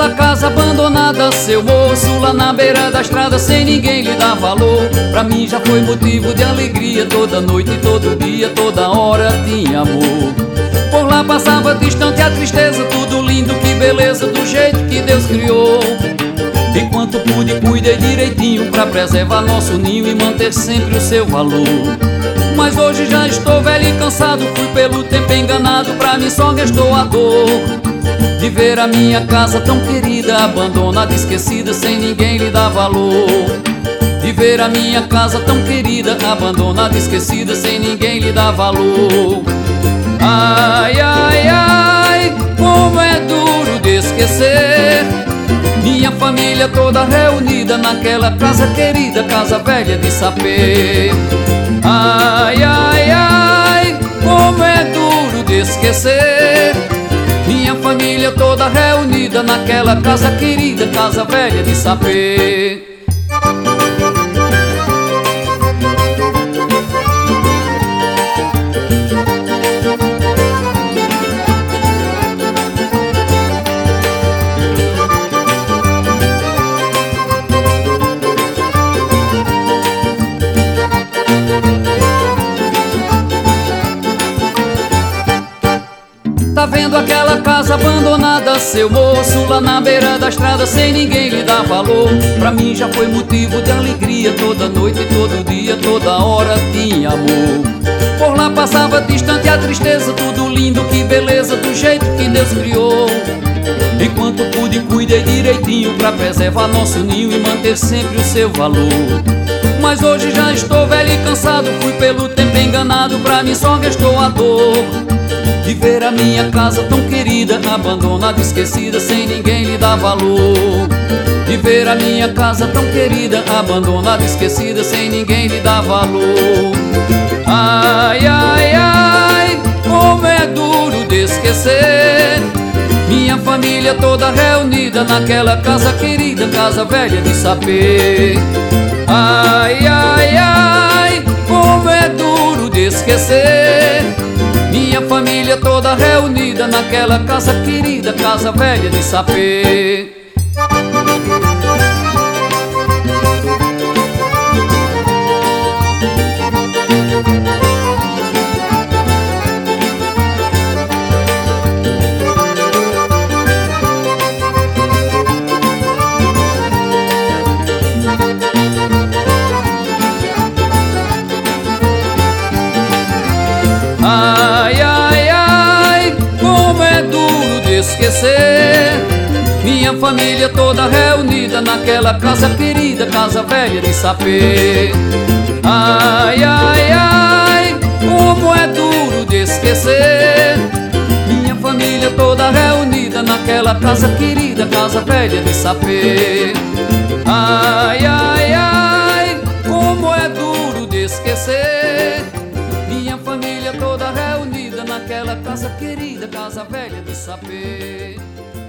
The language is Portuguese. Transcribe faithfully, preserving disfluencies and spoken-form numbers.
aquela casa abandonada, seu moço, lá na beira da estrada, sem ninguém lhe dar valor. Pra mim já foi motivo de alegria, toda noite e todo dia, toda hora tinha amor. Por lá passava distante a tristeza, tudo lindo, que beleza, do jeito que Deus criou. Enquanto pude, cuidei direitinho pra preservar nosso ninho e manter sempre o seu valor. Mas hoje já estou velho e cansado, fui pelo tempo enganado, pra mim só restou a dor de ver a minha casa tão querida, abandonada, esquecida, sem ninguém lhe dar valor. De ver a minha casa tão querida, abandonada, esquecida, sem ninguém lhe dar valor. Ai, ai, ai, como é duro de esquecer minha família toda reunida naquela casa querida, casa velha de Sapê. Ai, ai, ai, como é duro de esquecer minha família toda reunida naquela casa querida, casa velha de Sapê. Tá vendo aquela casa abandonada, seu moço, lá na beira da estrada, sem ninguém lhe dar valor. Pra mim já foi motivo de alegria, toda noite e todo dia, toda hora tinha amor. Por lá passava distante a tristeza, tudo lindo, que beleza, do jeito que Deus criou. Enquanto pude, cuidei direitinho pra preservar nosso ninho e manter sempre o seu valor. Mas hoje já estou velho e cansado, fui pelo tempo enganado, pra mim só restou a dor de ver a minha casa tão querida, abandonada, esquecida, sem ninguém lhe dar valor. De ver a minha casa tão querida, abandonada, esquecida, sem ninguém lhe dar valor. Ai, ai, ai, como é duro de esquecer minha família toda reunida naquela casa querida, casa velha de Sapê. Ai, ai, ai, como é duro de esquecer minha família toda reunida naquela casa querida, casa velha de Sapê. Ai, ai, ai, como é duro de esquecer minha família toda reunida naquela casa querida, casa velha de Sapê. Ai, ai, ai, como é duro de esquecer minha família toda reunida naquela casa querida, casa velha de Sapê. Ai, ai, ai, como é duro de esquecer minha família toda reunida naquela casa querida, casa velha de Sapê.